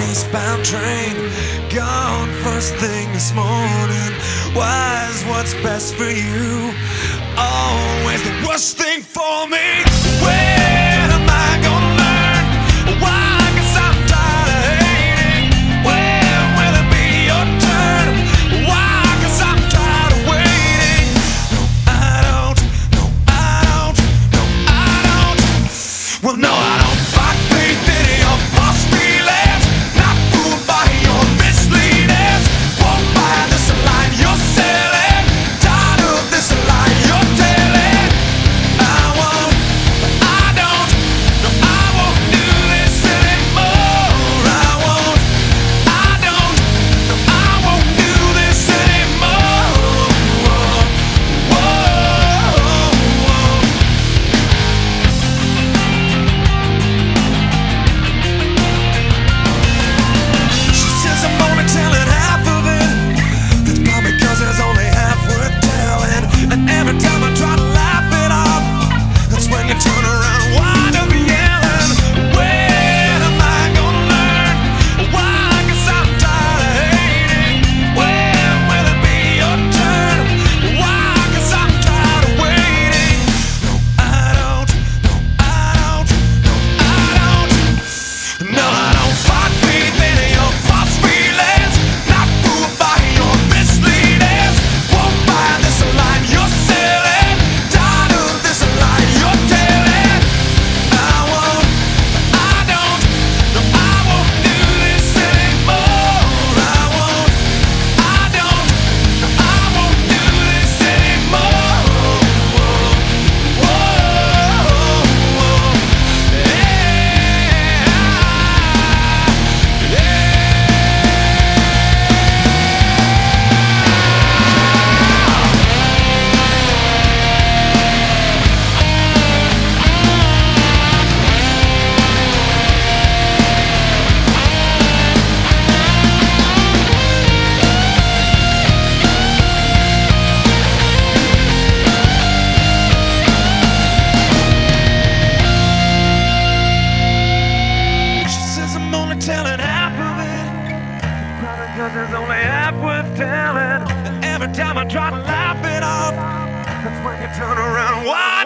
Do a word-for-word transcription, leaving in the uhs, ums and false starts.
westbound train, gone first thing this morning. Why is what's best for you always the worst thing for me? When am I gonna learn why? 'Cause I'm tired of hating. When will it be your turn? Why? 'Cause I'm tired of waiting. No, I don't. No, I don't. No, I don't. Well, no, I don't fight faith in your false feelings. Not fooled by your misleadings. Won't buy this line you're selling. Tired of this lie you're telling. I won't, I don't. No, I won't do this anymore. I won't, I don't. No, I won't do this anymore. Whoa, whoa, whoa. She says I'm only telling half of it. That's probably 'cause there's only half worth telling. And every time I try to laugh it off, that's when you turn around and wind up yelling. When am I gonna learn why? 'Cause I'm tired of hating. When will it be your turn? Why? 'Cause I'm tired of waiting. No, I don't. No, I don't. No, I don't. No, I don't fight faith in your false feelings. Not fooled by your misleadings. Won't buy this line you're selling. Tired of this lie you're telling. I won't, I don't. No, I won't do this anymore. I won't, I don't. No, I won't do this anymore. Whoa, whoa, whoa. She says I'm only telling half of it. Probably 'cause there's only half worth telling. And every time I try to laugh it off, that's when you turn around. Why?